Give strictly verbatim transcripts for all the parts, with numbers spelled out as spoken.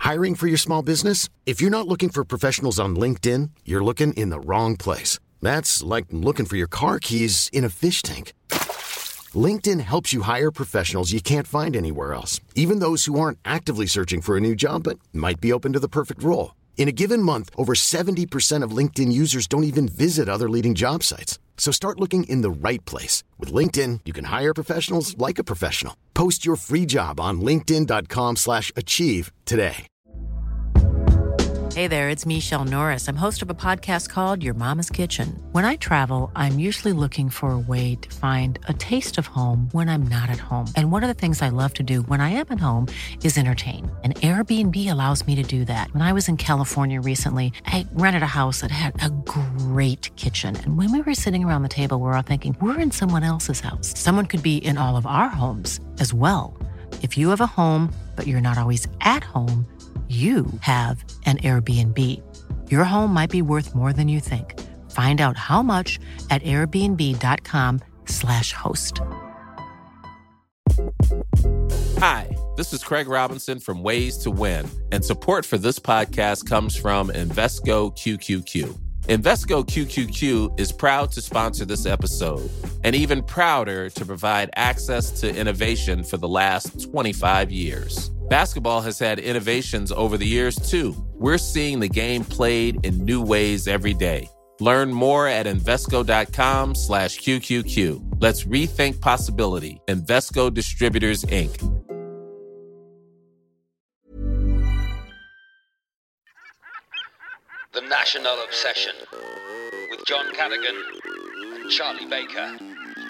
Hiring for your small business? If you're not looking for professionals on LinkedIn, you're looking in the wrong place. That's like looking for your car keys in a fish tank. LinkedIn helps you hire professionals you can't find anywhere else, even those who aren't actively searching for a new job but might be open to the perfect role. In a given month, over seventy percent of LinkedIn users don't even visit other leading job sites. So start looking in the right place. With LinkedIn, you can hire professionals like a professional. Post your free job on linkedin.com slash achieve today. Hey there, it's Michelle Norris. I'm host of a podcast called Your Mama's Kitchen. When I travel, I'm usually looking for a way to find a taste of home when I'm not at home. And one of the things I love to do when I am at home is entertain. And Airbnb allows me to do that. When I was in California recently, I rented a house that had a great kitchen. And when we were sitting around the table, we were all thinking, we're in someone else's house. Someone could be in all of our homes as well. If you have a home, but you're not always at home, you have an Airbnb. Your home might be worth more than you think. Find out how much at airbnb.com slash host. Hi, this is Craig Robinson from Ways to Win, and support for this podcast comes from Invesco Q Q Q. Invesco Q Q Q is proud to sponsor this episode, and even prouder to provide access to innovation for the last twenty-five years. Basketball has had innovations over the years, too. We're seeing the game played in new ways every day. Learn more at Invesco.com slash QQQ. Let's rethink possibility. Invesco Distributors, Incorporated. The National Obsession with John Cadogan and Charlie Baker.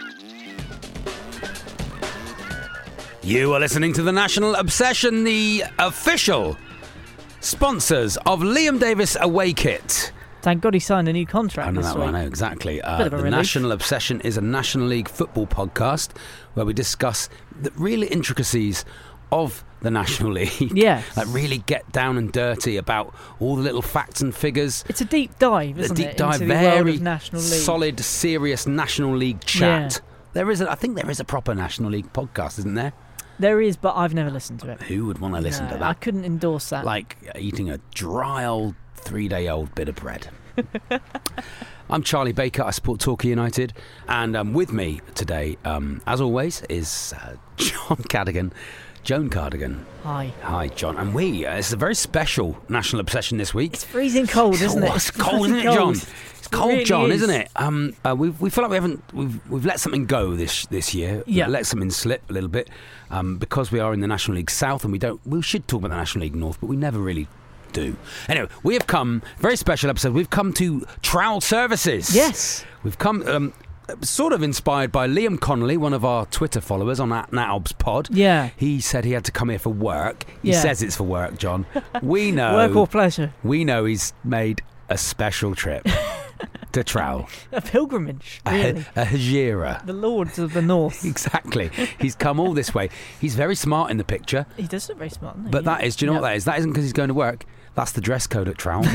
You are listening to The National Obsession, the official sponsors of Liam Davis Away Kit. Thank God he signed a new contract. I know this that week. one, I know, exactly. Uh, Bit of a the relief. National Obsession is a National League football podcast where we discuss the real intricacies of the National League. Yes. Like really get down and dirty about all the little facts and figures. It's a deep dive, isn't a deep it? dive, into the world very of National League. solid, serious National League chat. Yeah. There is, a, I think, there is a proper National League podcast, isn't there? There is, but I've never listened to it. Who would want to listen No, to that? I couldn't endorse that. Like eating a dry old three-day-old bit of bread. I'm Charlie Baker. I support Torquay United, and um, with me today, um, as always, is uh, John Cadogan. Joan Cardigan. Hi. Hi, John. And we, uh, it's a very special National Obsession this week. It's freezing cold, isn't it? Oh, it's cold, isn't it, cold. John? It's cold, really John, is. isn't it? Um, uh, we we feel like we haven't we've we've let something go this this year. Yeah. We've let something slip a little bit um, because we are in the National League South, and we don't. We should talk about the National League North, but we never really do. Anyway, we have come very special episode. We've come to Trowel Services. Yes. We've come. Um, Sort of inspired by Liam Connolly, one of our Twitter followers on at Natobs Pod. Yeah. He said he had to come here for work. He Yeah. says it's for work, John. We know. Work or pleasure. We know he's made a special trip to Trowel. A pilgrimage, really. A, a hijira. The Lords of the North. Exactly. He's come all this way. He's very smart in the picture. He does look very smart, doesn't he? But Yeah. that is, do you know Yeah. what that is? That isn't because he's going to work. That's the dress code at Trowel.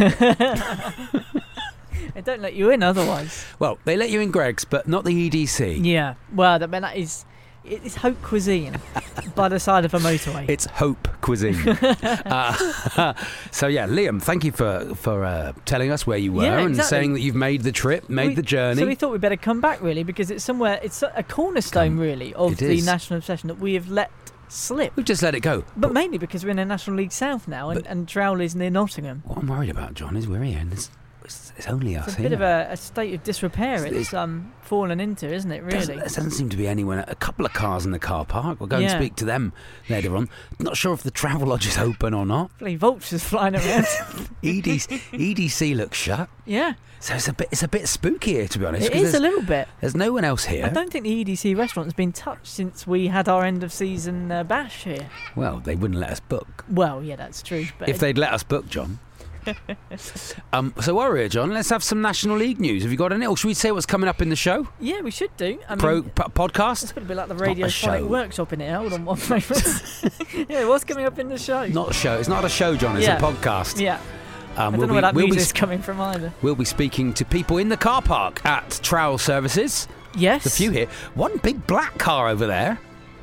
They don't let you in otherwise. Well, they let you in Greg's, but not the E D C. Yeah. Well, that, that is... It's Hope Cuisine by the side of a motorway. It's Hope Cuisine. uh, so yeah, Liam, thank you for for uh, telling us where you were Yeah, and exactly. saying that you've made the trip, made We- the journey. So we thought we'd better come back, really, because it's somewhere... It's a a cornerstone, Come- really, of it the is. National Obsession that we have let slip. We've just let it go. But mainly because we're in a National League South now, and, But- and Trowel is near Nottingham. What I'm worried about, John, is we're here and it's, it's, it's only us It's a here. bit of a, a state of disrepair It's- it's um fallen into, isn't it, Doesn't- really? There doesn't seem to be anyone. A couple of cars in the car park. We'll go and Yeah. speak to them later on. Not sure if the travel lodge is open or not. Bloody vultures flying around. E D C, E D C looks shut. Yeah, So it's a bit it's a bit spooky here, to be honest. it 'cause is a there's, little bit. there's no one else here. I don't think the E D C restaurant has been touched since we had our end of season uh, bash here. Well, they wouldn't let us book. Well, yeah, that's true. But If they'd let us book, John. um, so while we're here, John, let's have some National League news. Have you got any? Or should we say what's coming up in the show? yeah, we should do. I mean, Pro p- podcast? it's going to be like the not a Radio Sonic show. Workshop in here. Hold on one moment. Yeah, what's coming up in the show? Not a show. It's not a show, John. It's Yeah. a podcast. Yeah, Um, I don't we'll know be, where that we'll, be, music's coming from either. we'll be speaking to people in the car park at Trowel Services. Yes. The few here. One big black car over there.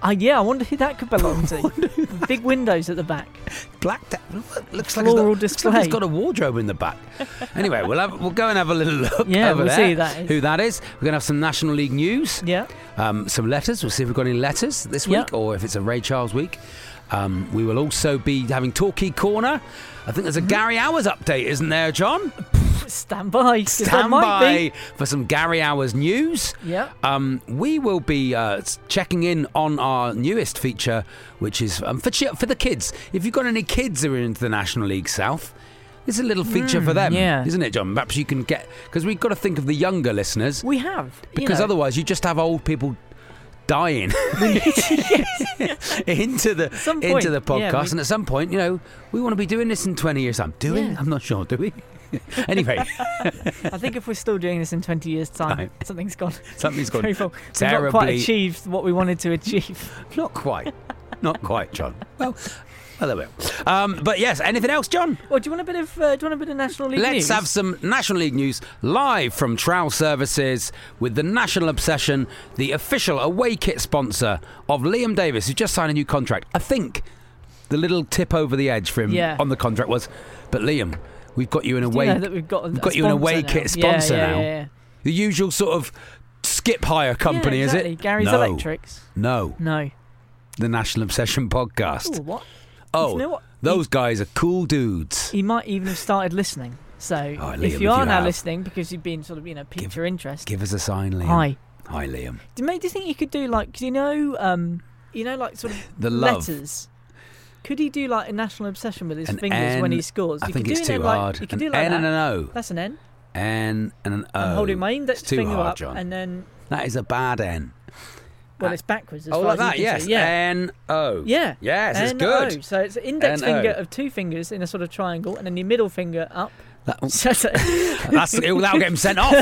Uh, yeah, I wonder who that could belong to. Big windows at the back. Black. Da- looks like, he's got, Floral looks like display. he's got a wardrobe in the back. Anyway, we'll have, we'll go and have a little look. Yeah, over we'll there, see who that is. Who that is. We're going to have some National League news. Yeah. Um, some letters. We'll see if we've got any letters this Yeah. week, or if it's a Ray Charles week. Um, we will also be having Torquay Corner. I think there's a Mm-hmm. Gary Hours update, isn't there, John? Stand by. 'cause there Stand might by be. for some Gary Hours news. Yeah. Um, we will be uh, checking in on our newest feature, which is um, for chi- for the kids. If you've got any kids who are into the National League South, it's a little feature for them, yeah. isn't it, John? Perhaps you can get, because we've got to think of the younger listeners, We have. you because know. otherwise you just have old people dying into the Some into point, the podcast, yeah, we- and at some point, you know, we want to be doing this in twenty years' time. Do we? Yeah. I'm not sure. Do we? Anyway, I think if we're still doing this in twenty years' time, Right. something's gone. something's gone very wrong. We've not quite terribly. achieved what we wanted to achieve. Not quite. Not quite, John. Well, well, there we are. Um, but yes, anything else, John? Well, do you want a bit of? Uh, do you want a bit of National League Let's news? have some National League news live from Trowel Services with the National Obsession, the official away kit sponsor of Liam Davis, who just signed a new contract. I think the little tip over the edge for him Yeah. on the contract was, but Liam, we've got you an Do you away, know that we've got, a, we've a got you an away sponsor kit now? sponsor yeah, yeah, now. Yeah, yeah. The usual sort of skip hire company, yeah, exactly. is it? Gary's no. Electrics. No, No. the National Obsession podcast. Ooh, what? Oh, You know what? those guys are cool dudes. He might even have started listening. So Oh, Liam, if if you are you now have- listening because you've been sort of, you know, piqued Give- your interest. Give us a sign, Liam. Hi. Hi, Liam. Do, mate, do you think you could do like, 'cause you know, um, you know, like sort of The love. letters? Could he do like a National Obsession with his An fingers when N- he scores? I You think could do it's it too like, hard. You could An do it like N that. and an O. That's an N. N and an O. I'm holding my index It's too finger hard, up, John. and then That is a bad N. well, Uh, it's backwards. As Oh, far like as you that, can yes. see. Yeah. N O. Yeah. Yes, it's N O. good. So it's an index N O. finger of two fingers in a sort of triangle, and then your middle finger up. That, So- so- that's, that'll get him sent off.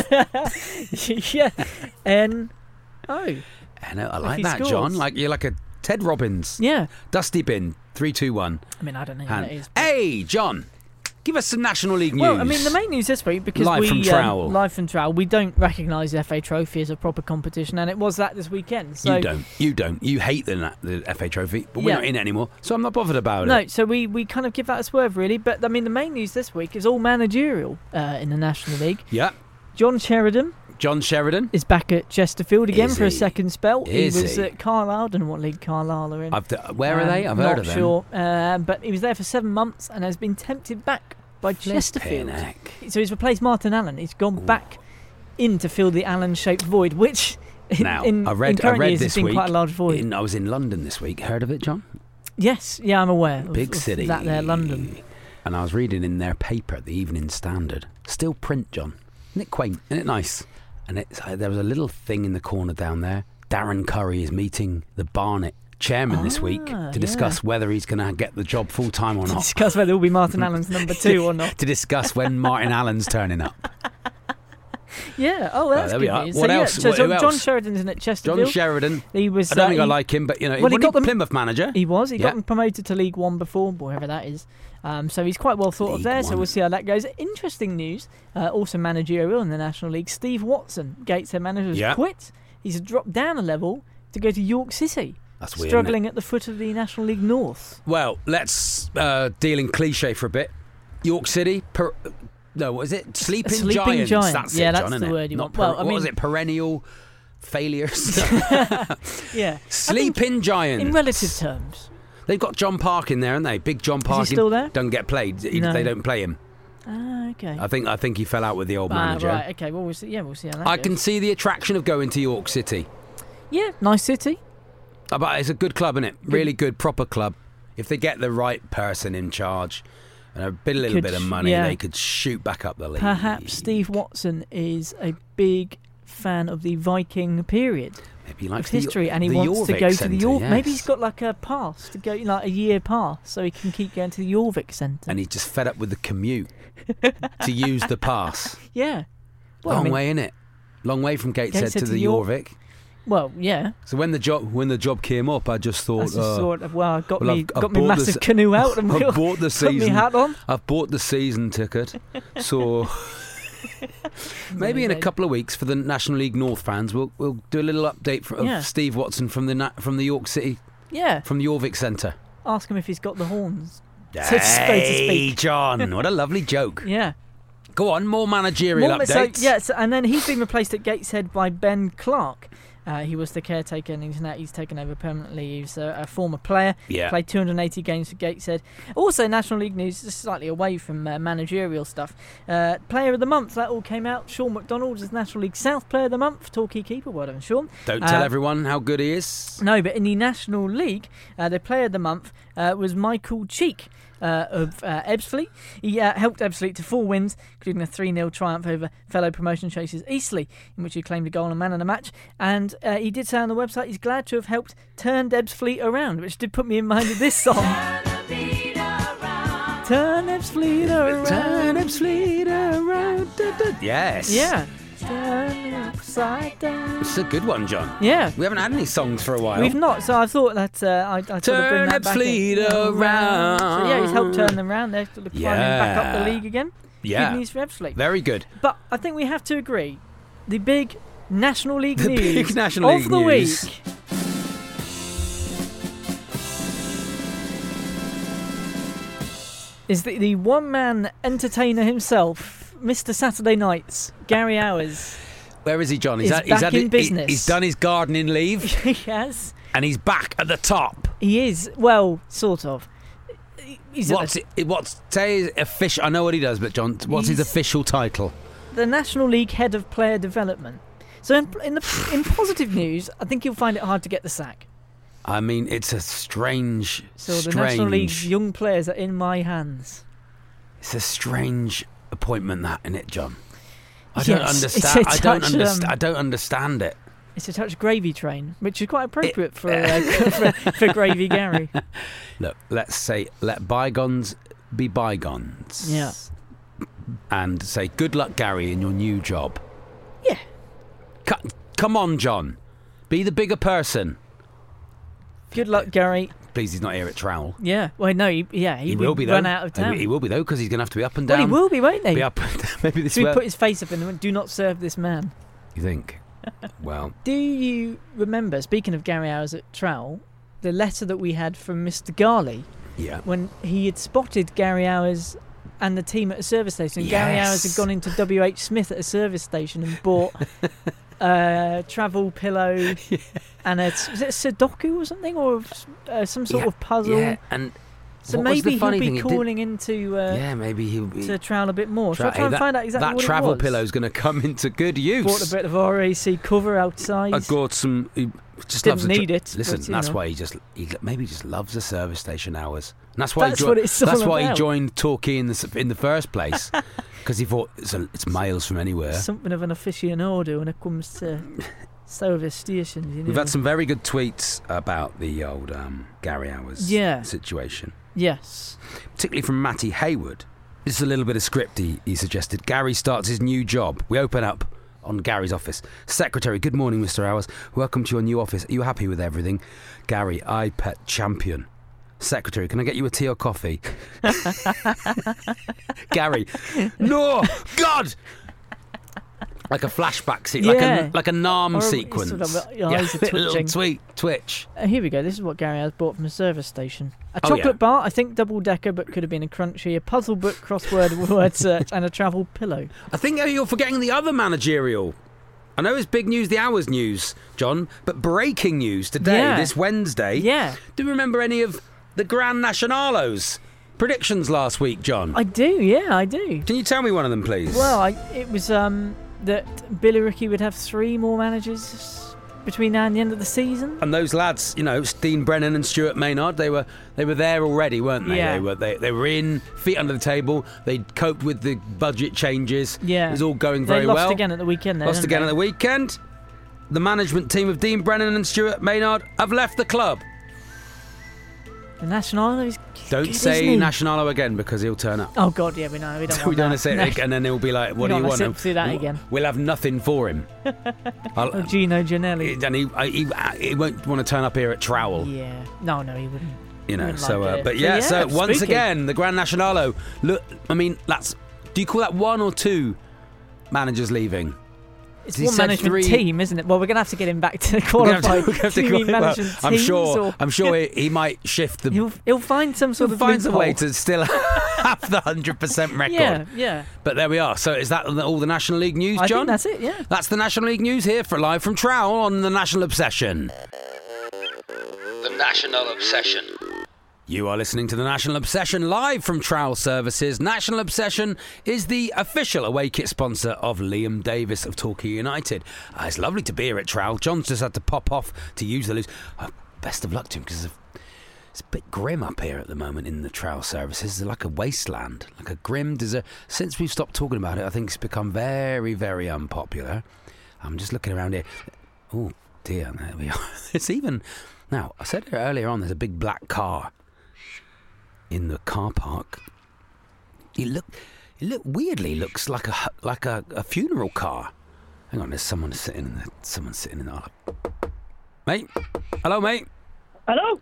yeah. N O. N O. I If like he that, scores. John. Like you're like a Ted Robbins. Yeah. Dusty bin. Three, two, one. I mean, I don't know who Hand. that is. but- Hey, John. Give us some National League news. Well, I mean, the main news this week, because Live we from Trowel. Um, live from Trowel, we don't recognise the F A Trophy as a proper competition, and it was that this weekend. So you don't. You don't. You hate the, na- the F A Trophy, but we're Yeah. not in it anymore, so I'm not bothered about No, it. so we, we kind of give that a swerve, really. But I mean, the main news this week is all managerial uh, in the National League. Yeah. John Sheridan John Sheridan. is back at Chesterfield again Is for a he? second spell. Is he was he? at Carlisle. I don't know what league Carlisle are in. I've d- where are Um, they? I've not heard of them. sure, uh, but he was there for seven months and has been tempted back by Chesterfield. Flippin' heck. So he's replaced Martin Allen. He's gone back in to fill the Allen-shaped void, which in, Now, in, I read, in current I read years this has been week. quite a large void. In, I was in London this week. Heard of it, John? Yes, yeah, I'm aware. Of, Big of city. that there, London. And I was reading in their paper, the Evening Standard. Still print, John. Isn't it quaint? Isn't it nice? And it's, uh, there was a little thing in the corner down there. Darren Curry is meeting the Barnet chairman this week Ah, to discuss whether he's going to get the job full time or To not. discuss whether it will be Martin Allen's number two or not. To discuss when Martin Allen's turning up. Yeah. Oh, well, that's there good we are. news. What so, yeah, else? so, What- so who John else? Sheridan's in at John Chesterfield. Sheridan. He was. I don't uh, think I he- like him, but you know, well, he wasn't got them- Plymouth manager. He was. He Yeah. got them promoted to League One before, wherever that is. Um, so he's quite well thought of League there. So One. we'll see how that goes. Interesting news. Uh, also managerial in the National League. Steve Watson, Gateshead manager, has Yeah. quit. He's dropped down a level to go to York City. That's weird. isn't it? Struggling at the foot of the National League North. Well, let's uh, deal in cliche for a bit. York City, per, no, what is it? Sleeping, Sleeping Giants. Giants. That's Yeah, it, that's John, the isn't word it? you Not want. Well, I what mean- was it? Perennial failures. Yeah. Sleeping Giants. In relative terms. They've got John Park in there, haven't they? Big John Park. still there? Doesn't get played. He- No. They don't play him. Ah, okay. I think. I think he fell out with the old Ah, manager. right. Okay. Well, we'll see. Yeah, we'll see how that I goes. can see the attraction of going to York City. Yeah, nice city. Uh, But it's a good club, isn't it? Really good, proper club. If they get the right person in charge and a bit, a little Could- bit of money, yeah. they could shoot back up the league. Perhaps Steve Watson is a big fan of the Viking period Maybe he of likes the- history, and he the wants to Jorvik go to Centre, the York. Maybe yes. he's got like a pass to go, like a year pass, so he can keep going to the Jorvik Centre. And he's just fed up with the commute to use the pass. yeah. Well, I Long mean- way, innit? Long way from Gateshead, Gateshead to to the York. Jorvik. Well, yeah. So when the job when the job came up, I just I thought, just uh, sort of, well, I got well, me I've- I've got me bought massive this- canoe out and I've we'll bought the put me season. hat on. I've bought the season ticket, so Maybe in a couple of weeks for the National League North fans, we'll we'll do a little update for, of Yeah. Steve Watson from the na- from the York City, Yeah. from the Jorvik Centre. Ask him if he's got the horns. So to Hey, speak. John, what a lovely joke. Yeah. Go on, more managerial More- so, updates. yeah, so, and then he's been replaced at Gateshead by Ben Clark. Uh, he was the caretaker, and he's now he's taken over permanently. He's a, a former player. Yeah. Played two hundred eighty games for Gateshead. Also, National League news, just slightly away from uh, managerial stuff. Uh, player of the month, that all came out. Sean McDonald is National League South Player of the Month. Torquay keeper, well done, Sean. Don't tell Uh, everyone how good he is. No, but in the National League, uh, the Player of the Month uh, was Michael Cheek. Uh, of uh, Ebbsfleet. He uh, helped Ebbsfleet to four wins, including a three nil triumph over fellow promotion chasers Eastleigh, in which he claimed a goal and man of the match. And uh, he did say on the website he's glad to have helped turn Ebbsfleet around, which did put me in mind of this song. Turn Ebbsfleet around. Turn Ebbsfleet around. Da, da. Yes. Yeah. Turn it upside down. It's a good one, John. Yeah. We haven't had any songs for a while. We've not, so I thought that uh, I'd, I'd sort of bring Turn that back in. Ebbsfleet around. So yeah, he's helped turn them around. They're sort of climbing back up the Yeah. league again. Yeah. Good news for Ebbsfleet. Very good. But I think we have to agree, the big National League The news big National of League the news. week is the, the one-man entertainer himself, Mister Saturday Nights, Gary Hours. Where is he, John? Is had, back had in he- business. He's done his gardening leave Yes, and he's back at the top. he is. Well, sort of. He's at What's the, it, what's say his official? I know what he does, but John, what's his He's- official title? the National League Head of Player Development. So in, in, the, in positive news, I think you'll find it hard to get the sack. I mean, it's a strange, So the strange. National League's young players are in my hands. It's a strange appointment, that, isn't it, John? I don't Yes, it's understand. a I don't touch, understand. um, I don't understand it. It's a touch gravy train, which is quite appropriate for, uh, for for Gravy Gary. Look, let's say let bygones be bygones. Yeah. And say good luck, Gary, in your new job. Yeah. C- come on, John. Be the bigger person. Good luck, Gary. Please, he's not here at Trowel. Yeah. Well, no. He, yeah, he, He will be though. run out of town. He, he will be though, because he's going to have to be up and well, down. he will be, won't he? Be up and down. Maybe this Should we way. put his face up and went, do not serve this man? You think? Well, Do you remember, speaking of Gary Hours at Trowel, the letter that we had from Mister Garley yeah. when he had spotted Gary Hours and the team at a service station? Gary Yes. Hours had gone into W H Smith at a service station and bought a travel pillow Yeah. and a, was it a Sudoku or something, or uh, some sort Yeah, of puzzle. Yeah, and So what was maybe the funny he'll thing? be It did- calling into uh, yeah, maybe he'll be. to Trowel a bit more. Tra- Shall I try and that, find out exactly that what travel it was? pillow's going to come into good use. Bought a bit of R A C cover outside. I got some. He just Didn't loves the need it, Listen, but, you that's know. why he just he maybe just loves the service station hours. And that's why That's he what joined. it's all That's why he about. joined Torquay in the s- in the first place, because he thought it's, a, it's miles from anywhere. Something of an aficionado when it comes to service stations. You know? We've had some very good tweets about the old um, Gary Hours Yeah. situation, Yes. particularly from Matty Hayward. This is a little bit of script he, he suggested. Gary starts his new job. We open up on Gary's office. Secretary, good morning, Mister Hours. Welcome to your new office. Are you happy with everything? Gary, iPet champion. Secretary, can I get you a tea or coffee? Gary, no, God! Like a flashback scene, like Yeah. a like a Nam Or a- sequence. sort of, uh, your eyes are little twitching. tweet, twitch. Uh, here we go. This is what Gary has bought from a service station. A Oh, chocolate yeah. bar, I think double decker, but could have been a crunchy. A puzzle book, crossword word search, and a travel pillow. I think you're forgetting the other managerial. I know it's big news, the hours news, John, but breaking news today, Yeah. this Wednesday. Yeah, Do you remember any of the Grand Nacionalos predictions last week, John? I do. Yeah, I do. Can you tell me one of them, please? Well, I, it was um, that Billy Ricky would have three more managers between now and the end of the season. And those lads, you know, Dean Brennan and Stuart Maynard, they were they were there already, weren't they? Yeah. They were they, they were in, feet under the table. They'd coped with the budget changes. Yeah. It was all going They very lost well. again at the weekend. Then, Lost didn't again they? at the weekend. The management team of Dean Brennan and Stuart Maynard have left the club. The National is Don't good, say isn't he? Nacionalo again, because he'll turn up. Oh God, yeah, we know. We don't want we don't that. want to say No. it again, and then he'll be like, "What We do you don't want?" wanna sit through that We'll- again. We'll have nothing for him. I'll- Oh, Gino Giannelli. and he, he he won't want to turn up here at Trowel. Yeah. No, no, he wouldn't. You know, Wouldn't so like uh, it. but So, yeah, yeah, so once spooky. again, the Grand Nacionalo. Look, I mean, that's. Do you call that one or two managers leaving? It's He one said management three- team, isn't it? Well, we're going to have to get him back to the We're gonna have to- qualified we're gonna have to team qualify- management I'm teams, sure. or- I'm sure he, he might shift the. He'll, he'll find some sort He'll of find a loophole. way to still have the hundred percent record. Yeah, yeah. But there we are. So is that all the National League news, I John? think that's it, yeah. That's the National League news here for live from Trowell on the National Obsession. The National Obsession. You are listening to the National Obsession live from Trowell Services. National Obsession is the official away kit sponsor of Liam Davis of Torquay United. Uh, it's lovely to be here at Trowell. John's just had to pop off to use the loose. Uh, best of luck to him because it's a bit grim up here at the moment in the Trowell Services. It's like a wasteland, like a grim desert. Since we've stopped talking about it, I think it's become very, very unpopular. I'm just looking around here. Oh dear, there we are. It's even now. I said it earlier on. There's a big black car in the car park. It look, it look weirdly looks like a like a, a funeral car. Hang on, there's someone sitting in the someone sitting in the. Mate, hello, mate. Hello?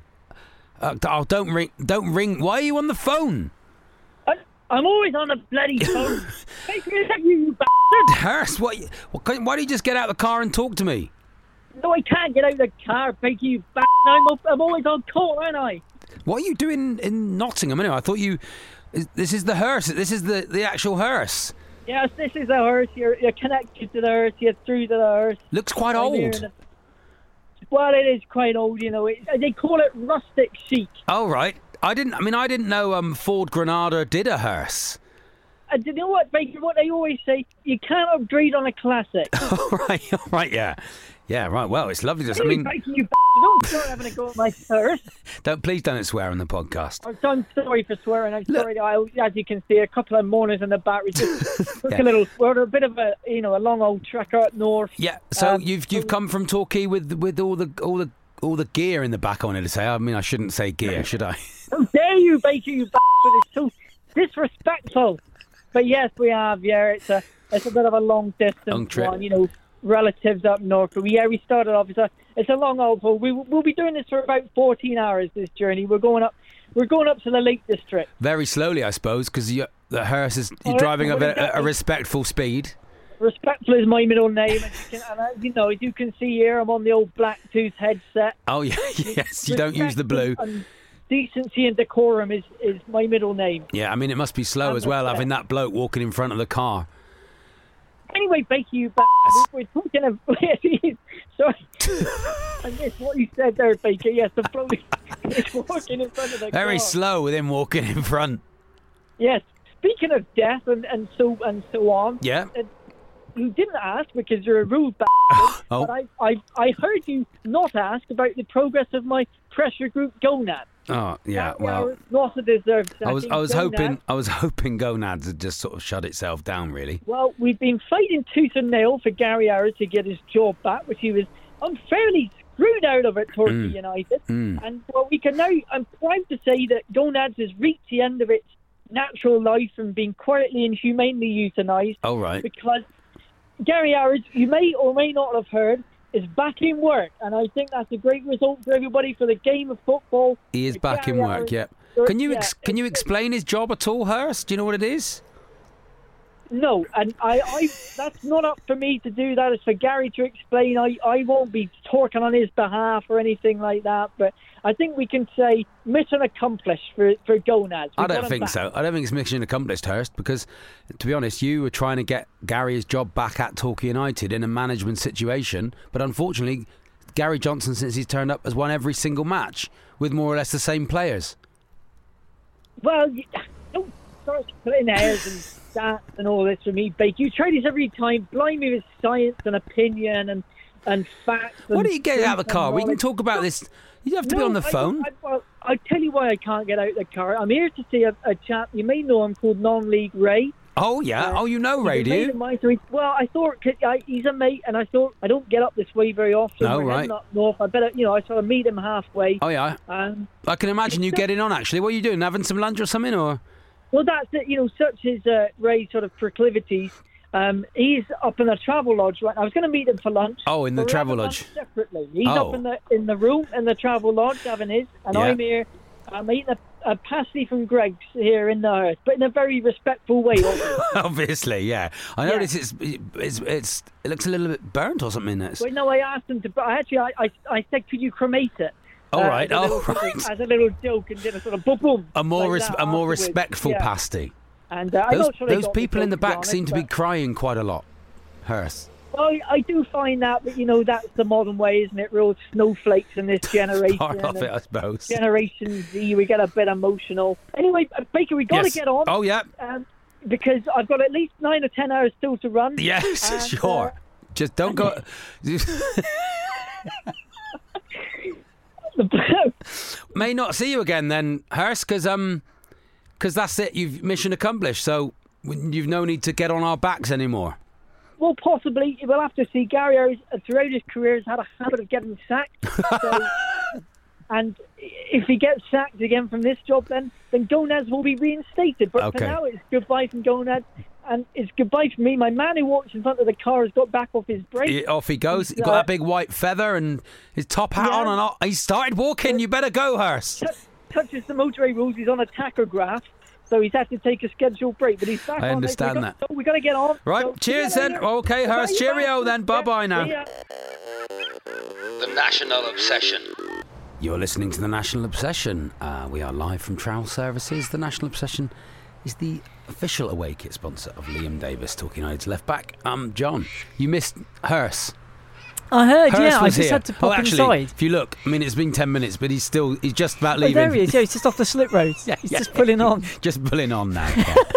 Uh, oh, don't ring! Don't ring! Why are you on the phone? I, I'm always on the bloody phone. Take me a you bastard! Hurst, what? what can't- why don't you just get out of the car and talk to me? No, I can't get out of the car, thank you bastard. I'm, up, I'm always on call, aren't I? What are you doing in Nottingham? Anyway, I thought you. is- This is the hearse. This is the, the actual hearse. Yes, this is the hearse. You're, you're connected to the hearse. You're through to the hearse. Looks quite I'm here old. in the- Well, it is quite old, you know. It, they call it rustic chic. Oh right. I didn't. I mean, I didn't know um, Ford Granada did a hearse. And you know what, Baker? What they always say, you can't upgrade on a classic. Oh right. Oh, right. Yeah. Yeah. Right. Well, it's lovely. To, I Hey, mean, Baker, you bastard. Don't start having a go at my hearse. don't please don't swear on the podcast. I'm, I'm sorry for swearing. I'm Look. sorry. I, as you can see, a couple of mornings in the back. We just took Yeah. a little. We're a bit of a, you know, a long old trek up north. Yeah. So Um, you've you've come from Torquay with with all the all the all the gear in the back. I wanted to say. I mean, I shouldn't say gear, should I? How dare you, Baker, you bastard! It's so disrespectful. But yes, we have. Yeah, it's a it's a bit of a long Long distance trip. one. You know, relatives up north. But yeah, we started off. It's a it's a long old haul. We we'll be doing this for about fourteen hours. This journey. We're going up. We're going up to the Lake District. Very slowly, I suppose, because the hearse is you're Oh, driving what at is a, that? a respectful speed. Respectful is my middle name, and, you, can, and as you know, as you can see here, I'm on the old Blacktooth headset. Oh yeah, yes. You don't use the blue. Respect and decency and decorum is, is my middle name. Yeah, I mean it must be slow I'm as well, respect. having that bloke walking in front of the car. Anyway, Baker, you bastard, we're talking of... Sorry, I missed what you said there, Baker. Yes, the bloke is walking in front of the Very car. slow with him walking in front. Yes. Speaking of death and, and so and so on, Yeah. uh, you didn't ask because you're a rude bastard, Oh. but I, I, I heard you not ask about the progress of my pressure group Gonad. Oh yeah. That Well, was not a deserved I was sacking. I was Gonad- hoping I was hoping Gonads had just sort of shut itself down. Really. Well, we've been fighting tooth and nail for Gary Harris to get his job back, which he was unfairly screwed out of at Torquay Mm. United. Mm. And well, we can now, I'm proud to say that Gonads has reached the end of its natural life and been quietly and humanely euthanized Oh right. because Gary Harris, you may or may not have heard, is back in work. And I think that's a great result for everybody for the game of football. He is For back in Gary work. Harris. Yeah. Can you ex- Yeah, can you it's- explain his job at all, Hurst? Do you know what it is? No, and I, I, that's not up for me to do that. It's for Gary to explain. I, I won't be talking on his behalf or anything like that. But I think we can say mission accomplished for for Gonads. I We've got don't him think back. so. I don't think it's mission accomplished, Hurst, because, to be honest, you were trying to get Gary's job back at Torquay United in a management situation, but unfortunately, Gary Johnson, since he's turned up, has won every single match with more or less the same players. Well, you, don't start splitting hairs and stats and all this for me, Bake. You try this every time. Blind me with science and opinion and and facts. Why and don't you get out of the truth and car? We can knowledge. talk about this. You have to be No, on the I- phone. I, well, I'll tell you why I can't get out of the car. I'm here to see a, a chap. You may know him called Non-League Ray. Oh, yeah. Uh, Oh, you know Ray, He's do a mate you? of mine, so he- well, I thought 'cause I, he's a mate, and I thought I don't get up this way very often. No, We're right. heading up north. I better, you know, I sort of meet him halfway. Oh, yeah. Um, I can imagine you getting on, actually. What are you doing? Having some lunch or something, or...? well, that's it. You know, such is uh, Ray's sort of proclivities. Um, he's up in the travel lodge right now. I was going to meet him for lunch. Oh, in the but we're travel having lodge. lunch separately. He's Oh. up in the in the room in the travel lodge having his, and Yeah. I'm here. I'm eating a, a pasty from Greg's here in the Hearth, but in a very respectful way. Obviously, Obviously yeah. I Yeah. notice it's, it's it's it looks a little bit burnt or something. It's, Well, no, I asked him to. But actually, I, I, I said, could you cremate it? All right, as a oh, little sort of- right. As a little joke, and did a sort of boom, boom. a more like res- that a more afterwards. respectful Yeah. pasty. And uh, I'm Those, not sure they those got people in the joke, to be back honest, seem to be but- crying quite a lot. Hearst. Well, I, I do find that, but you know, that's the modern way, isn't it? Real snowflakes in this generation. Part of and it, I suppose. Generation Z, we get a bit emotional. Anyway, uh, Baker, we got to Yes. get on Oh yeah. um, because I've got at least nine or ten hours still to run. Yes, And, sure. uh, Just don't go. May not see you again then, Hearst, because um, because that's it. You've mission accomplished. So you've no need to get on our backs anymore. Well, possibly. We'll have to see. Gary Harris, uh, throughout his career, has had a habit of getting sacked. So, and if he gets sacked again from this job, then then Gonad will be reinstated. But Okay. for now, it's goodbye from Gonad, and it's goodbye from me. My man who walks in front of the car has got back off his brake. He- off he goes. He's, He's got uh, that big white feather and his top hat Yeah. on, and all. He started walking. You better go, Hearst. T- touches the motorway rules. He's on a tachograph, so he's had to take a scheduled break. But he's back I on. understand we that. got, we got to get on. Right. So, Cheers see you then. later. Okay, Bye-bye, Hearst. you Cheerio bastard. then. Bye bye now. See ya. The National Obsession. You're listening to The National Obsession. Uh, we are live from Travel Services. The National Obsession is the official away kit sponsor of Liam Davis, Talking United's left back. Um, John, you missed Hearst. I heard, Hearst yeah. I was just here. had to pop oh, actually, inside. if you look, I mean, it's been ten minutes, but he's still, he's just about Oh, leaving. there he is. Yeah, he's just off the slip road. Yeah, he's yeah. just pulling on. Just pulling on now.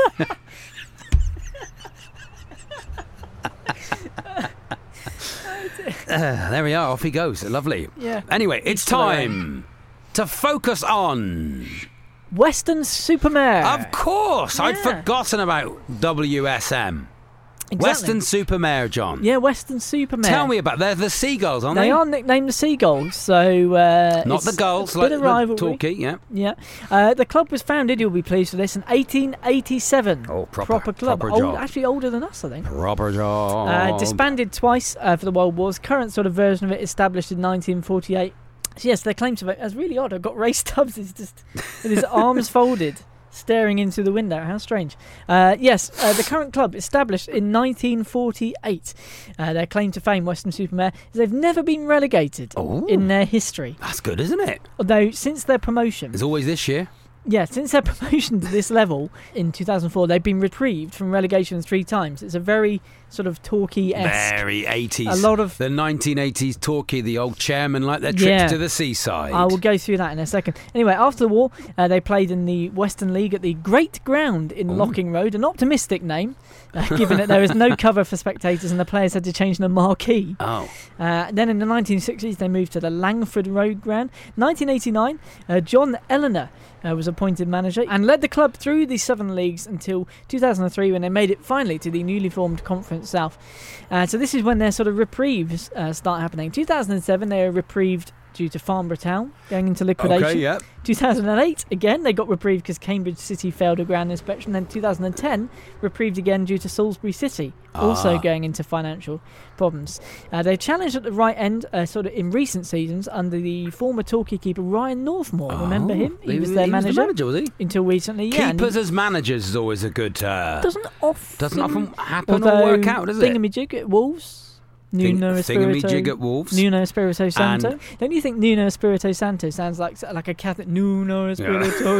Uh, there we are. Off he goes. Lovely. Yeah. Anyway, it's still time to focus on. Western Supermare. Of course, I'd Yeah. forgotten about W S M. Exactly. Western Supermare, John. Yeah, Western Supermare. Tell me about. They're the Seagulls, aren't they? They are nicknamed the Seagulls, so uh, Not it's the Gulls, a like bit of the rivalry. Torquay. Yeah. Yeah, uh, the club was founded. You'll be pleased with this in eighteen eighty-seven. Oh, proper- club, proper Old, job. actually older than us, I think. Proper job. Uh, disbanded twice uh, for the World Wars. Current sort of version of it established in nineteen forty-eight. So yes, their claim to it. That's really odd. I've got Ray Stubbs is just with his arms folded, staring into the window. How strange. Uh, yes, uh, the current club established in nineteen forty-eight. Uh, their claim to fame, Western Supermare, is they've never been relegated Ooh. in their history. That's good, isn't it? Although since their promotion, It's always this year. yeah, since their promotion to this level in two thousand four, they've been retrieved from relegation three times. It's a very sort of Torquay-esque. Very eighties. A lot of the nineteen eighties Torquay, the old chairman, like their trips Yeah. to the seaside. I will go through that in a second. Anyway, after the war, uh, they played in the Western League at the Great Ground in Ooh. Locking Road, an optimistic name, uh, given that there is no cover for spectators and the players had to change the marquee. Oh. Uh, then in the nineteen sixties, they moved to the Langford Road Ground. nineteen eighty-nine, uh, John Eleanor uh, was appointed manager and led the club through the Southern Leagues until two thousand three, when they made it finally to the newly formed Conference South. Uh, so this is when their sort of reprieves uh, start happening. two thousand seven, they were reprieved due to Farnborough Town going into liquidation. Okay, yeah. two thousand eight, again, they got reprieved because Cambridge City failed a ground inspection. Then two thousand ten, reprieved again due to Salisbury City, also Ah. going into financial problems. Uh, they challenged at the right end, uh, sort of in recent seasons, under the former Torquay keeper Ryan Northmore. Remember Oh, him? He, he was was- their he was the manager, manager, was he? until recently. Yeah, and Keepers as managers is always a good. Uh, doesn't often doesn't often happen although or work out, does it? Thingamajig at Wolves. Thing- Nuno Espirito, Thingamajig at Wolves. Nuno Espirito Santo. And- Don't you think Nuno Espirito Santo sounds like like a Catholic? Nuno Espirito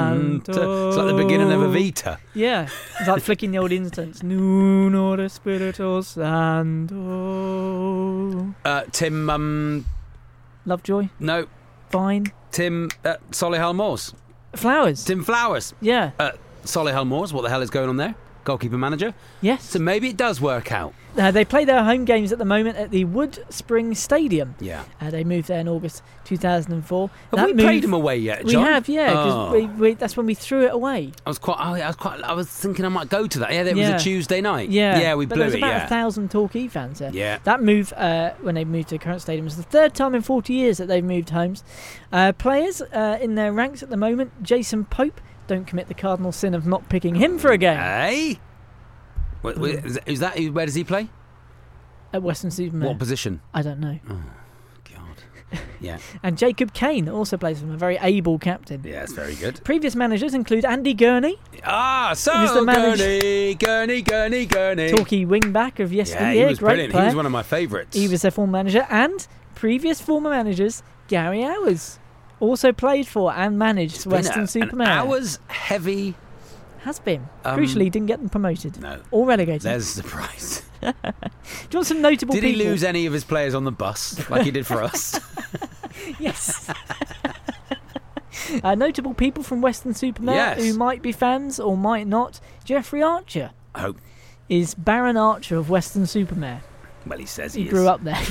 Santo. It's like the beginning of Evita. Yeah, it's like flicking the old incense. Nuno Espirito Santo. Uh, Tim, um, Lovejoy, no, Fine, Tim uh, Solihull Moors. Flowers. Tim Flowers. Yeah. Uh, Solihull Moors, what the hell is going on there? Goalkeeper manager. Yes. So maybe it does work out. Uh, they play their home games at the moment at the Wood Spring Stadium. Yeah. Uh, they moved there in August two thousand four. Have That we move- played them away yet, We John? have, yeah, because Oh. we, we, that's when we threw it away. I was quite. Oh, yeah, I was quite. I was thinking I might go to that. Yeah, it Yeah. was a Tuesday night. Yeah, Yeah, we but blew there's it. about Yeah. a thousand Torquay fans there. Yeah. That move, uh, when they moved to the current stadium, was the third time in forty years that they've moved homes. Uh, players uh, in their ranks at the moment: Jason Pope. Don't commit the cardinal sin of not picking him for a game Hey. What, what- is that- is that? Where does he play? at Western Supermare. What position? I don't know. God. Yeah. And Jacob Kane also plays for them, a very able captain. Yeah, it's very good. Previous managers include Andy Gurney, Ah, so He was the manager- Gurney, Gurney, Gurney, Gurney. Torquay wing-back of Yeah, yesteryear, he was great brilliant. player. He was one of my favourites. He was their former manager, and previous former managers Gary Hours also played for and managed Been Western a- Supermare. An hours heavy. Has been. Um, Crucially, didn't get them promoted No. or relegated. There's the price. Do you want some notable Did he people? lose any of his players on the bus like he did for us? Yes. uh, notable people from Western Supermare Yes. who might be fans or might not. Jeffrey Archer Oh, is Baron Archer of Western Supermare. well, he says He he, grew is. up there.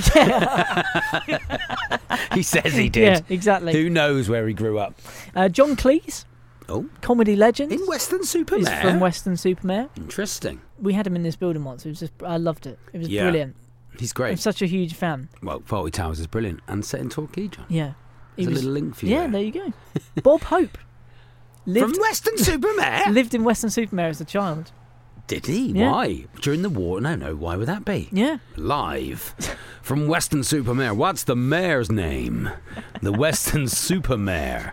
He says he did. Yeah, exactly. Who knows where he grew up? Uh, John Cleese, Oh, comedy legend, in Western is Supermare. from Western Supermare. Interesting. We had him in this building once. It was just, I loved it. It was Yeah. brilliant. He's I'm great. such a huge fan. Well, Faulty Towers is brilliant. And set in Torquay, John. Yeah. He There's was- a little link for you yeah, there. there you go. Bob Hope lived From Western Supermare? lived in Western Supermare as a child. Did he? Yeah. Why? During the war? No, no. Why would that be? Yeah. Live from Western Supermare. What's the mayor's name? The Western Supermare.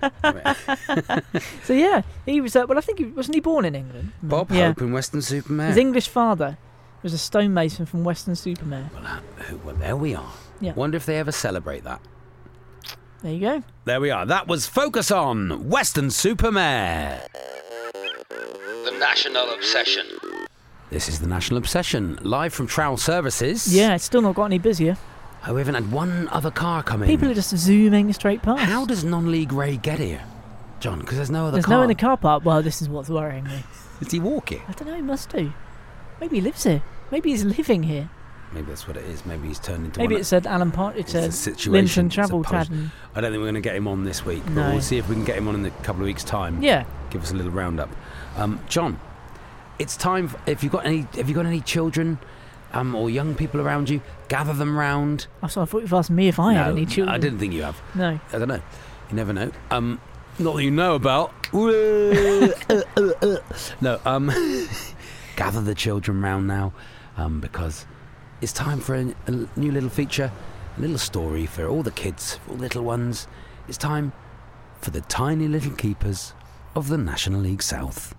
So yeah, he was. Uh, well, I think he wasn't he born in England. Bob Yeah. Hope in Western Supermare. His English father was a stonemason from Western Supermare. Well, uh, well, there we are. Yeah. Wonder if they ever celebrate that. There you go. There we are. That was Focus on Western Supermare. The National Obsession. This is the National Obsession, live from Trowel Services. Yeah, it's still not got any busier. Oh, we haven't had one other car come in. People are just zooming straight past. How does non-league Ray get here, John? Because there's no other There's car. no in the car park. Well, this is what's worrying me. Is he walking? I don't know. He must do. Maybe he lives here. Maybe he's living here. Maybe that's what it is. Maybe he's turned into Maybe one it said Alan Part. It It's a said situation, Linton it's a Travel post. Tavern. I don't think we're going to get him on this week, but No. we'll see if we can get him on in a couple of weeks' time. Yeah. Give us a little roundup. Um, John, it's time. For, if you've got any, have you got any children, um, or young people around you? Gather them round. Oh, so I thought you'd asked me if I no, had any children. I didn't think you have. No. I don't know. You never know. Um, not that you know about. Uh, uh, uh. No. Um, gather the children round now, um, because it's time for a, a new little feature, a little story for all the kids, for all the little ones. It's time for the tiny little keepers of the National League South.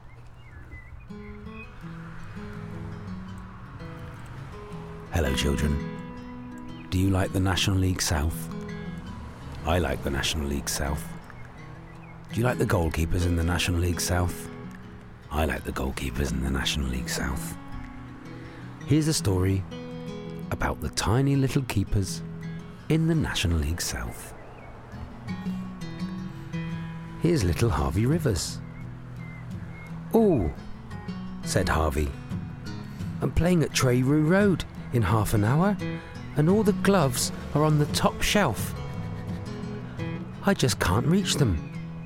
Hello, children. Do you like the National League South? I like the National League South. Do you like the goalkeepers in the National League South? I like the goalkeepers in the National League South. Here's a story about the tiny little keepers in the National League South. Here's little Harvey Rivers. "Oh," said Harvey, "I'm playing at Treyrew Road in half an hour, and all the gloves are on the top shelf. I just can't reach them."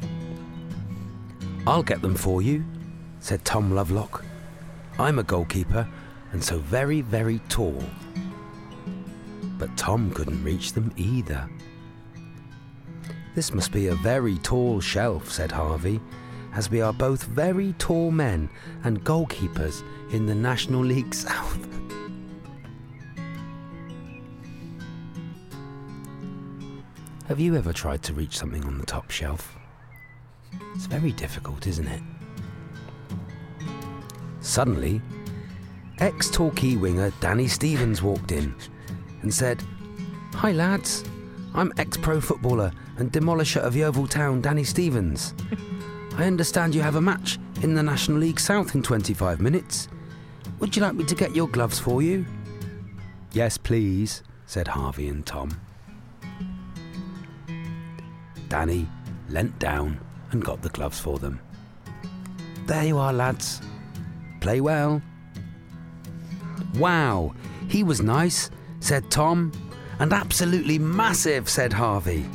"I'll get them for you," said Tom Lovelock. "I'm a goalkeeper and so very, very tall." But Tom couldn't reach them either. "This must be a very tall shelf," said Harvey, "as we are both very tall men and goalkeepers in the National League South." Have you ever tried to reach something on the top shelf? It's very difficult, isn't it? Suddenly, ex-Torquay winger Danny Stevens walked in and said, "Hi lads, I'm ex-pro footballer and demolisher of Yeovil Town, Danny Stevens. I understand you have a match in the National League South in twenty-five minutes. Would you like me to get your gloves for you?" "Yes, please," said Harvey and Tom. Danny leant down and got the gloves for them. "There you are, lads. Play well." "Wow, he was nice," said Tom. "And absolutely massive," said Harvey.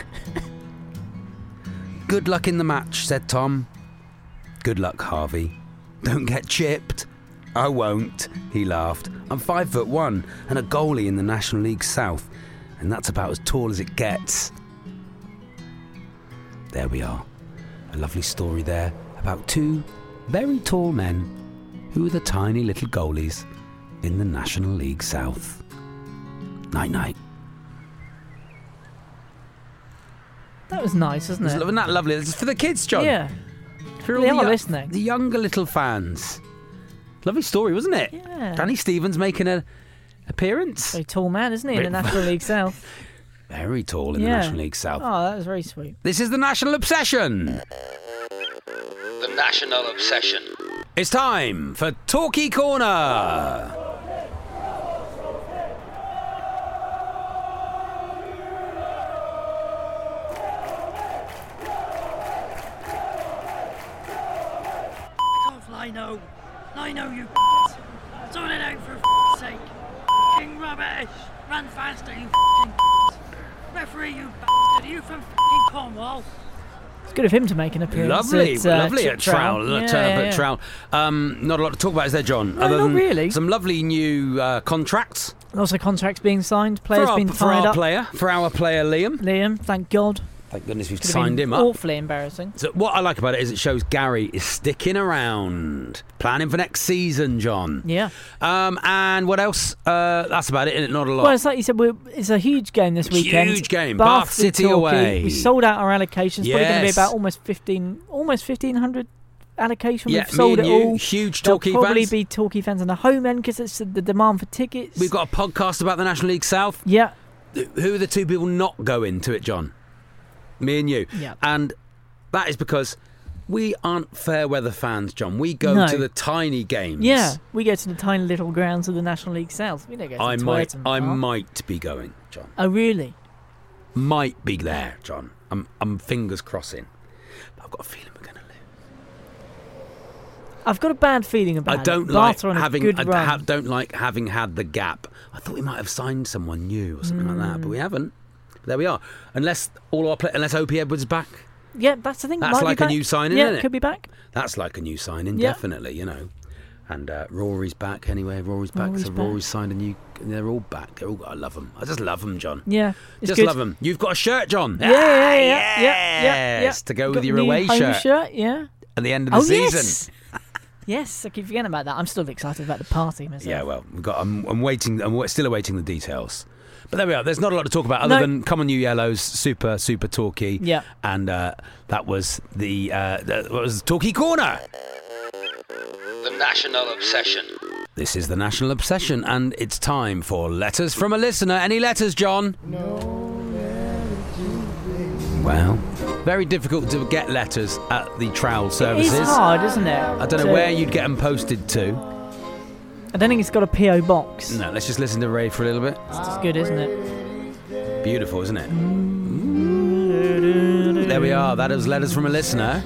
"Good luck in the match," said Tom. "Good luck, Harvey. Don't get chipped." "I won't," he laughed. "I'm five foot one and a goalie in the National League South, and that's about as tall as it gets." There we are. A lovely story there about two very tall men who are the tiny little goalies in the National League South. Night night. was nice, wasn't it? Wasn't that lovely? It's for the kids, John. Yeah. For all They the are yo- listening. The younger little fans. Lovely story, wasn't it? Yeah. Danny Stevens making an appearance. Very tall man, isn't he, in the National League South? Very tall in Yeah. the National League South. Oh, that was very sweet. This is the National Obsession. The National Obsession. It's time for Talkie Corner. Off, Lino. Lino, you f***s. Sort it out for f***'s sake. F***ing rubbish. Run faster, you f***ing f***s. Referee, you bastard. Are you from f***ing Cornwall? It's good of him to make an appearance. Lovely, at, uh, lovely Chip at Trowell. Yeah, at, yeah, uh, yeah. at Trowell. Um, not a lot to talk about, is there, John? No, not than really. Some lovely new uh, contracts Lots of contracts being signed. Players for our, being for tied our up. player, for our player Liam. Liam, thank God. Thank goodness we've Could have signed been him up. Awfully embarrassing. So what I like about it is it shows Gary is sticking around, planning for next season, John. Yeah. Um, and what else? Uh, that's about it, isn't it? Not a lot. Well, it's like you said, we're, it's a huge game this weekend. Huge game. Bath, Bath City Torquay. away. We sold out our allocations. Probably going to be Yes. about almost fifteen, almost fifteen hundred allocation. yeah, We've sold me and it you, all. huge There'll Torquay probably fans. be Torquay fans on the home end because it's the demand for tickets. We've got a podcast about the National League South. Yeah. Who are the two people not going to it, John? Me and you. Yeah. And that is because we aren't fair weather fans, John. We go No. to the tiny games. Yeah. We go to the tiny little grounds of the National League South. We don't go to I the might, Twerton I Park. might be going, John. Oh, really? Might be there, John. I'm, I'm fingers crossing. But I've got a feeling we're going to lose. I've got a bad feeling about I don't it. like Bath are on having. a good I run. ha- don't like having had the gap. I thought we might have signed someone new or something like that, but we haven't. There we are. Unless all our play- unless O P Edwards is back. Yeah, that's the thing. That's Might be like a back. new signing, yeah, isn't it? could be back. That's like a new signing, Yeah. definitely. You know. And uh, Rory's back anyway. Rory's back. Rory's so back. Rory's signed a new. They're all back. They're all. I love them. I just love them, John. Yeah, it's just good. love them. You've got a shirt, John. Yeah, yeah, yeah, Ah, yeah, yeah, yeah, yeah. yes, to go Got with your new away home shirt, shirt. Yeah. at the end of the Oh season. yes. Yes, I keep forgetting about that. I'm still excited about the party myself. Yeah, well, we've got. I'm, I'm waiting. I'm wa- still awaiting the details. But there we are. There's not a lot to talk about other No. than Common New Yellows, super, super Torquay. Yeah. And uh, that was the uh, that was Torquay Corner. The National Obsession. This is the National Obsession, and it's time for letters from a listener. Any letters, John? Well, very difficult to get letters at the Trowell services. It's hard, isn't it? I don't know to- where you'd get them posted to. I don't think it's got a P O box. No, let's just listen to Ray for a little bit. It's good, isn't it? Beautiful, isn't it? There we are. That is letters from a listener.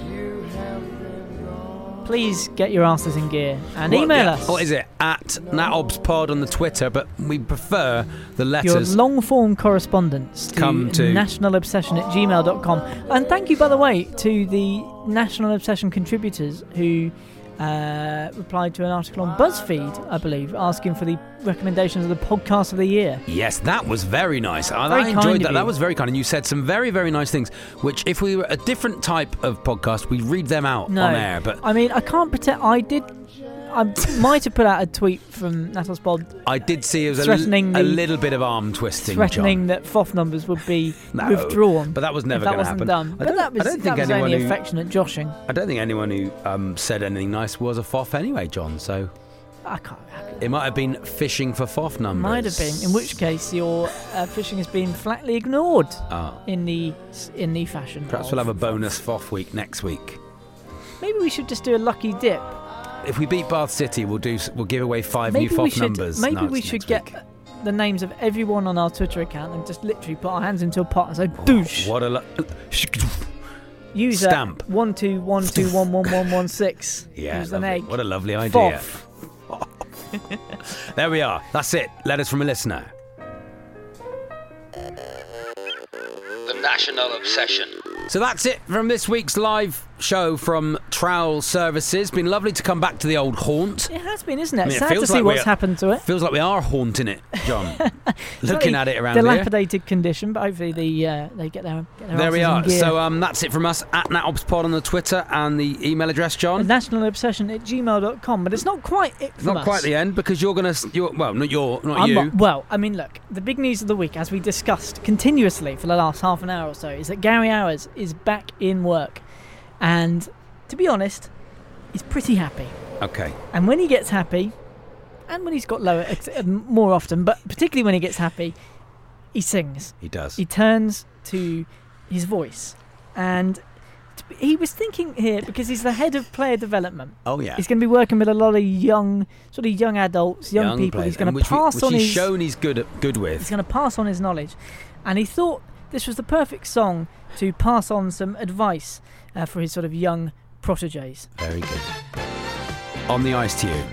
Please get your asses in gear and What- email yeah, us. What is it? At NatObsPod on the Twitter, but we prefer the Your letters. long form correspondence to, Come to- nationalobsession at gmail dot com. And thank you, by the way, to the National Obsession contributors who uh, replied to an article on BuzzFeed, I believe, asking for the recommendations of the podcast of the year. Yes, that was very nice. I, Very I kind enjoyed of that. you. That was very kind. And you said some very, very nice things, which if we were a different type of podcast, we'd read them out No. on air. But I mean, I can't pretend. I did. I might have put out a tweet from Natal's Pod I did see it was a, threatening l- a the- little bit of arm twisting, threatening John. that F O F numbers would be No, withdrawn. But that was never if that going to wasn't happen. done. I But don't- that was, I don't that think was anyone only who, affectionate joshing. I don't think anyone who um, said anything nice was a F O F anyway, John. So I can't. it might have been fishing for F O F numbers. Might have been. In which case, your uh, fishing has been flatly ignored Ah. in the in the fashion. Perhaps of we'll have a F O F. bonus F O F week next week. Maybe we should just do a lucky dip. If we beat Bath City, we'll do. We'll give away five Maybe new F O we F should. numbers. Maybe No, we it's should next get week. the names of everyone on our Twitter account and just literally put our hands into a pot and say boosh. What a lo- User Stamp. one two one two one one one one six. Yeah, Use an lovely. egg. What a lovely F idea. O F. There we are. That's it. Letters from a listener. The National Obsession. So that's it from this week's live show from Trowel Services. Been lovely to come back to the old haunt. It has been, isn't it? I mean, it Sad to feels see like what's we're- happened to it. Feels like we are haunting it, John. Looking at it around here. Dilapidated condition, but hopefully the, uh, they get their, get their There we are. asses in gear. So um, that's it from us at NatObsPod on the Twitter and the email address, John. National Obsession at gmail dot com, but it's not quite it from Not us. quite the end because you're going to. You're, well, not you're, not I'm you. not- well, I mean, look, the big news of the week, as we discussed continuously for the last half an hour or so, is that Gary Hours is back in work. And to be honest, he's pretty happy. Okay. And when he gets happy, and when he's got lower, ex- uh, more often, but particularly when he gets happy, he sings. He does. He turns to his voice. And t- he was thinking here, because he's the head of player development. Oh, yeah. He's going to be working with a lot of young, sort of young adults, young, people. players, He's going and to which we- pass which on he's his. shown he's good at, good with. He's going to pass on his knowledge, and he thought this was the perfect song to pass on some advice uh, for his sort of young proteges. Very good. On the ice to you.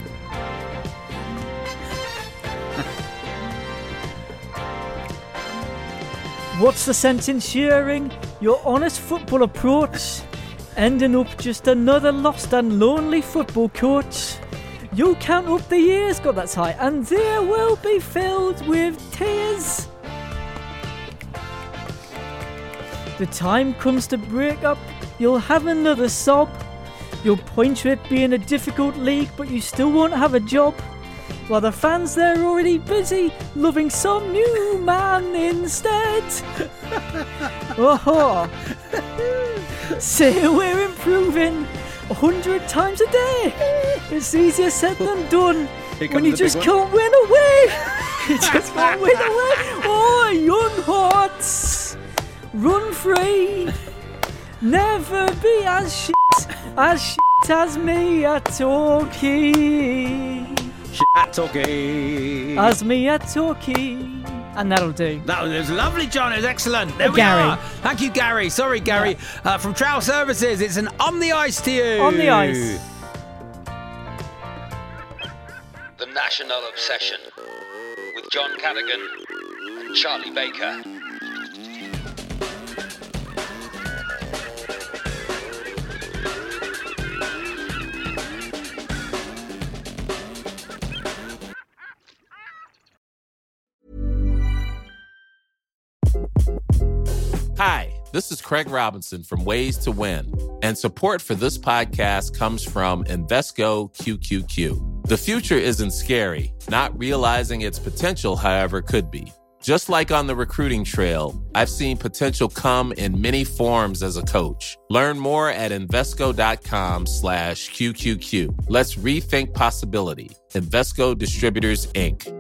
What's the sense in sharing your honest football approach, ending up just another lost and lonely football coach? You count up the years, God, that's high, and they will be filled with tears. The time comes to break up, you'll have another sob. You'll point to it being a difficult league, but you still won't have a job. While the fans, they're already busy loving some new man instead. Oh, say we're improving a hundred times a day. It's easier said than done when you just can't win away. You just can't win away. Oh, young hearts, run free. Never be as shit as shit as me at Torquay. Talkie. As me at Torquay. And that'll do. That was lovely, John. It was excellent. There Uh, we Gary. are. Thank you, Gary. Sorry, Gary. Yeah. Uh, from Trowel Services, it's an On the Ice to you. On the ice. The National Obsession with John Cadigan and Charlie Baker. Hi, this is Craig Robinson from Ways to Win, and support for this podcast comes from Invesco Q Q Q. The future isn't scary. Not realizing its potential, however, could be. Just like on the recruiting trail, I've seen potential come in many forms as a coach. Learn more at Invesco.com slash QQQ. Let's rethink possibility. Invesco Distributors, Incorporated.